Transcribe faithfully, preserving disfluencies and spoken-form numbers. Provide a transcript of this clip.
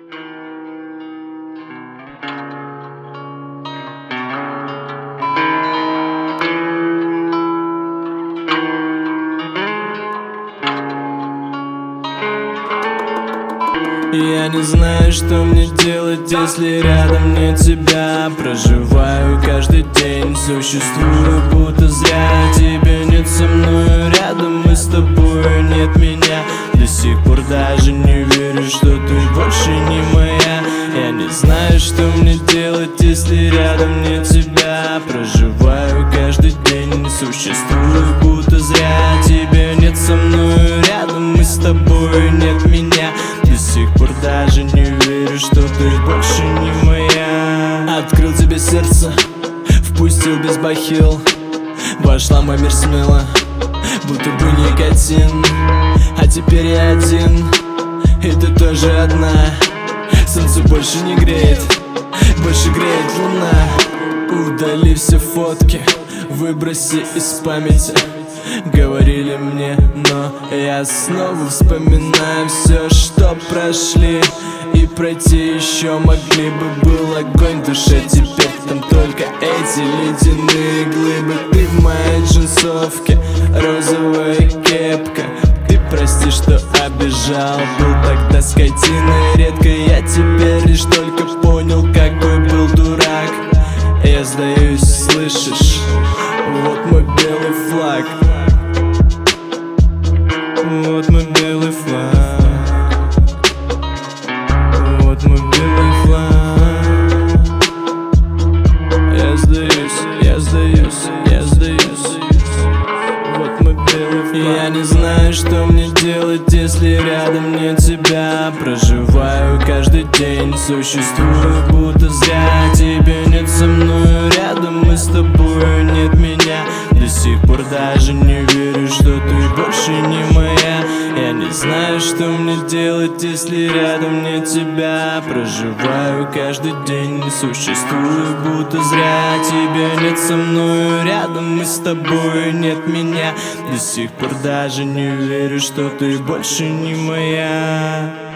Я не знаю, что мне делать, если рядом нет тебя. Проживаю каждый день, существую будто зря. Тебя нет со мной рядом, и с тобой нет меня. До сих пор даже не верю, что ты больше не моя. Я не знаю, что мне делать, если рядом нет тебя. Проживаю каждый день, существую будто зря. Тебя нет со мной рядом, и с тобой нет меня. До сих пор даже не верю, что ты больше не моя. Открыл тебе сердце, впустил без бахил. Вошла в мой мир смело, будто бы никотин. А теперь я один, и ты тоже одна. Солнце больше не греет, больше греет луна. Удали все фотки, выброси из памяти. Говорили мне, но я снова вспоминаю все, что прошли. И пройти еще могли бы. Был огонь в душе, теперь там только эти ледяные глыбы. Ты в моей джинсовке, розовая кепка. Ты прости, что обижал, был тогда скотиной. Редко я теперь лишь только понял, какой был дурак. Я сдаюсь, слышишь? Вот мой белый флаг. Вот мой белый флаг. Вот мой белый флаг. Я сдаюсь, я сдаюсь, я сдаюсь. Вот мой белый флаг. Я не знаю, что мне делать, если рядом нет тебя. Проживаю каждый день, существую будто зря. Тебя нет со мной рядом, и с тобой нет меня. До сих пор даже не верю, что ты больше не моя. Я не знаю, что мне делать, если рядом нет тебя. Проживаю каждый день, существую будто зря. Тебя нет со мной рядом, и с тобой нет меня. До сих пор даже не верю, что ты больше не моя.